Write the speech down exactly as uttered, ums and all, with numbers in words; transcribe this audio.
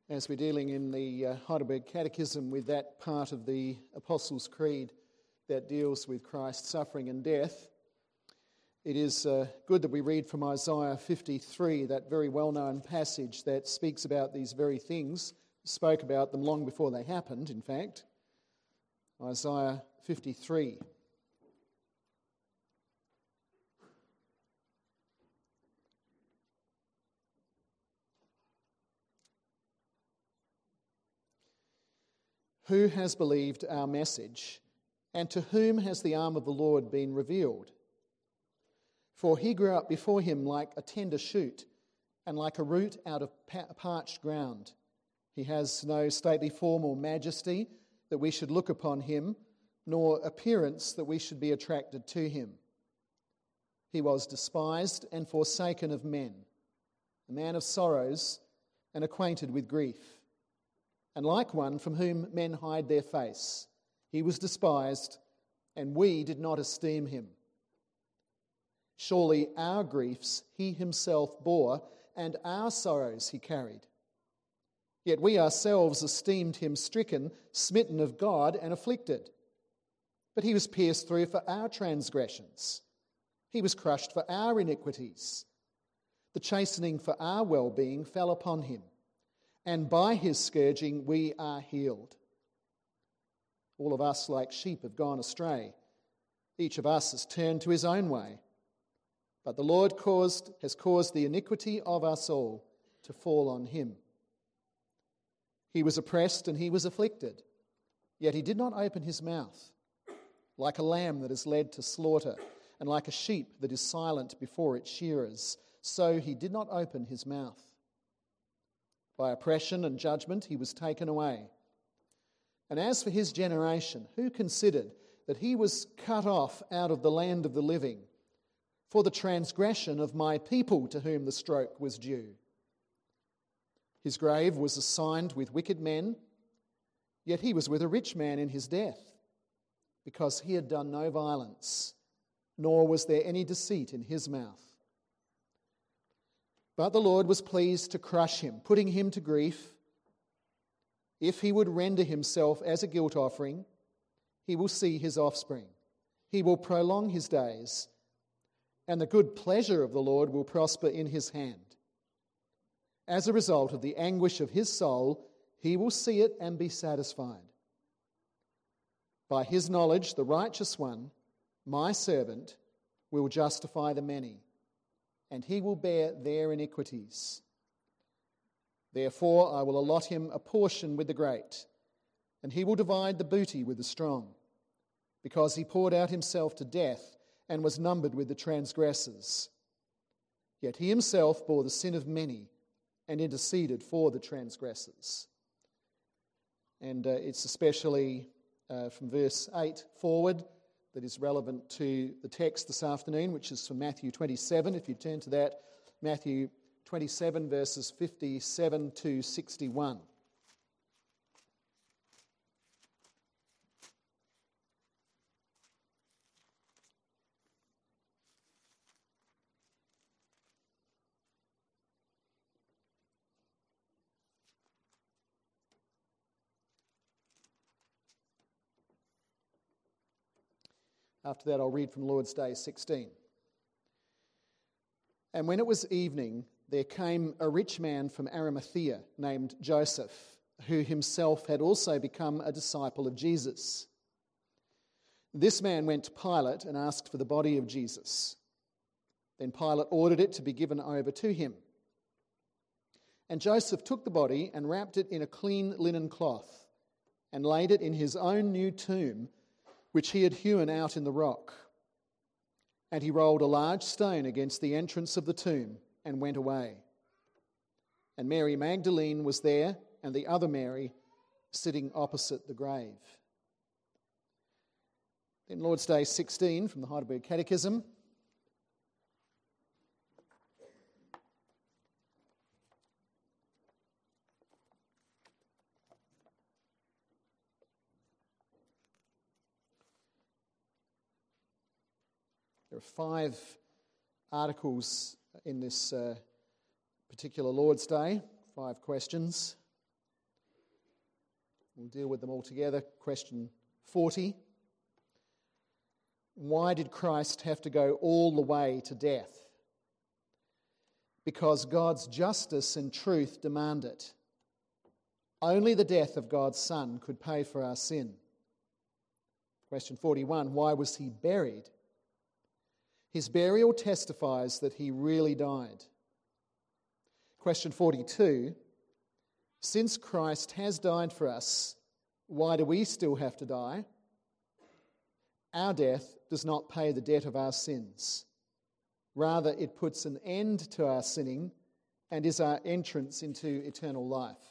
as we're dealing in the uh, Heidelberg Catechism with that part of the Apostles' Creed that deals with Christ's suffering and death, it is uh, good that we read from Isaiah fifty-three, that very well-known passage that speaks about these very things, spoke about them long before they happened, in fact. Isaiah fifty-three. Who has believed our message, and to whom has the arm of the Lord been revealed? For he grew up before him like a tender shoot, and like a root out of parched ground. He has no stately form or majesty that we should look upon him, nor appearance that we should be attracted to him. He was despised and forsaken of men, a man of sorrows and acquainted with grief, and like one from whom men hide their face. He was despised, and we did not esteem him. Surely our griefs he himself bore, and our sorrows he carried. Yet we ourselves esteemed him stricken, smitten of God, and afflicted. But he was pierced through for our transgressions. He was crushed for our iniquities. The chastening for our well-being fell upon him, and by his scourging we are healed. All of us like sheep have gone astray. Each of us has turned to his own way. But the Lord caused, has caused the iniquity of us all to fall on him. He was oppressed and he was afflicted, yet he did not open his mouth. Like a lamb that is led to slaughter, and like a sheep that is silent before its shearers, so he did not open his mouth. By oppression and judgment he was taken away. And as for his generation, who considered that he was cut off out of the land of the living for the transgression of my people to whom the stroke was due? His grave was assigned with wicked men, yet he was with a rich man in his death, because he had done no violence, nor was there any deceit in his mouth. But the Lord was pleased to crush him, putting him to grief. If he would render himself as a guilt offering, he will see his offspring. He will prolong his days, and the good pleasure of the Lord will prosper in his hand. As a result of the anguish of his soul, he will see it and be satisfied. By his knowledge, the righteous one, my servant, will justify the many, and he will bear their iniquities. Therefore I will allot him a portion with the great, and he will divide the booty with the strong, because he poured out himself to death and was numbered with the transgressors. Yet he himself bore the sin of many and interceded for the transgressors. And uh, it's especially uh, from verse eight forward that is relevant to the text this afternoon, which is from Matthew twenty-seven. If you turn to that, Matthew twenty-seven, verses fifty-seven to sixty-one. After that, I'll read from Lord's Day sixteen. And when it was evening, there came a rich man from Arimathea named Joseph, who himself had also become a disciple of Jesus. This man went to Pilate and asked for the body of Jesus. Then Pilate ordered it to be given over to him. And Joseph took the body and wrapped it in a clean linen cloth and laid it in his own new tomb, which he had hewn out in the rock. And he rolled a large stone against the entrance of the tomb and went away. And Mary Magdalene was there, and the other Mary sitting opposite the grave. Then Lord's Day sixteen from the Heidelberg Catechism. There are five articles in this uh, particular Lord's Day, five questions. We'll deal with them all together. Question forty. Why did Christ have to go all the way to death? Because God's justice and truth demand it. Only the death of God's Son could pay for our sin. Question forty-one. Why was he buried? His burial testifies that he really died. Question forty-two. Since Christ has died for us, why do we still have to die? Our death does not pay the debt of our sins. Rather, it puts an end to our sinning and is our entrance into eternal life.